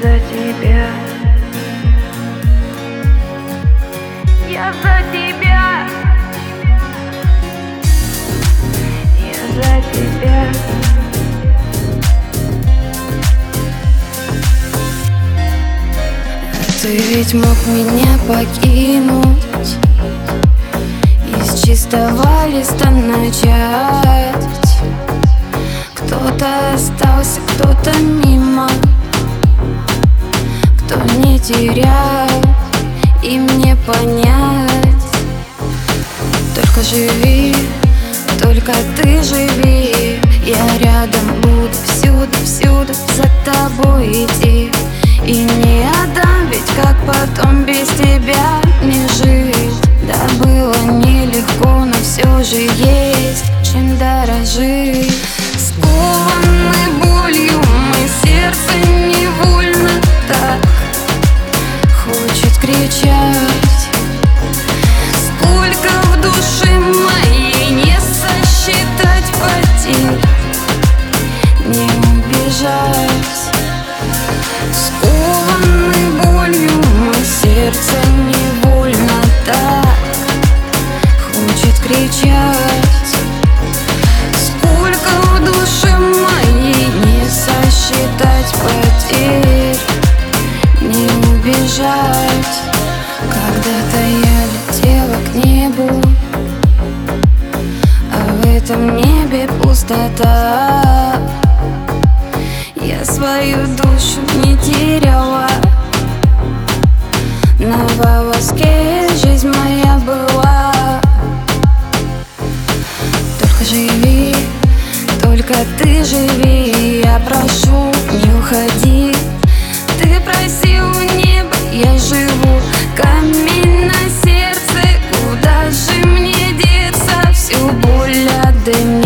за тебя, я за тебя, я за тебя. Ты ведь мог меня покинуть, из чистого листа начать. Кто-то остался, кто-то мимо, кто не теряет, и мне понять. Только живи, только ты живи, я рядом буду всюду, всюду за тобой идти. И не отдам, ведь как потом без тебя не жить. Да было нелегко, но все же есть чем дорожить. Скованы болью, мое сердце невольно так хочет кричать. Сколько в душе моей не сосчитать потерь, не убежать. Скованы болью, мое сердце невольно так хочет кричать. Сколько в душе моей не сосчитать потерь, не убежать. Когда-то я летела к небу, а в этом небе пустота. Я свою душу не теряла, на волоске жизнь моя была. Только живи, только ты живи, я прошу, не уходи. Ты просил небо, я живу, камень на сердце, куда же мне деться? Всю боль отдай мне.